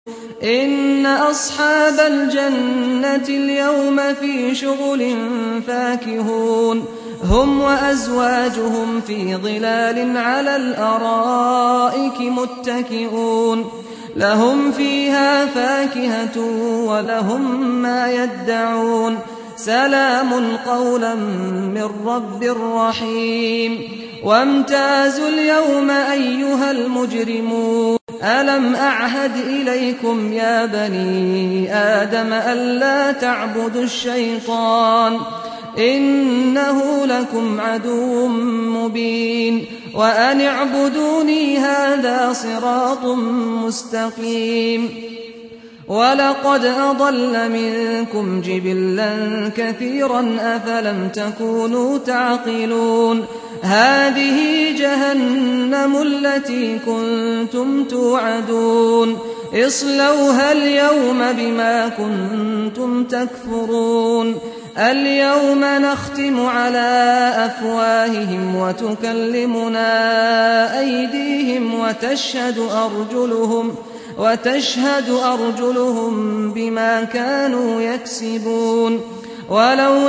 إن أصحاب الجنة اليوم في شغل فاكهون هم وأزواجهم في ظلال على الأرائك متكئون لهم فيها فاكهة ولهم ما يدعون سلام قولا من رب رحيم وامتازوا اليوم أيها المجرمون ألم أعهد إليكم يا بني آدم ألا تعبدوا الشيطان إنه لكم عدو مبين وأن اعبدوني هذا صراط مستقيم ولقد أضل منكم جبلا كثيرا أفلم تكونوا تعقلون هذه جهنم التي كنتم توعدون اصلوها اليوم بما كنتم تكفرون اليوم نختم على أفواههم وتكلمنا أيديهم وتشهد أرجلهم بما كانوا يكسبون ولو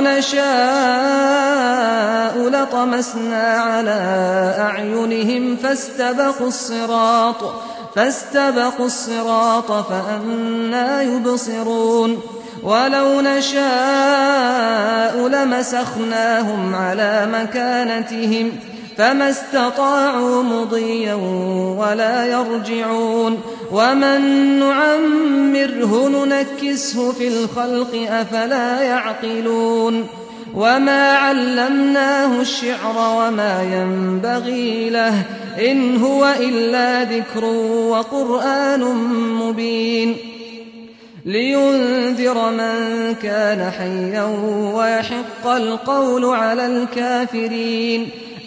نشاء لطمسنا على أعينهم فاستبقوا الصراط فأنى يبصرون ولو نشاء لمسخناهم على مكانتهم فما استطاعوا مضيا ولا يرجعون ومن نعمره ننكسه في الخلق أفلا يعقلون وما علمناه الشعر وما ينبغي له إن هو إلا ذكر وقرآن مبين لينذر من كان حيا ويحق القول على الكافرين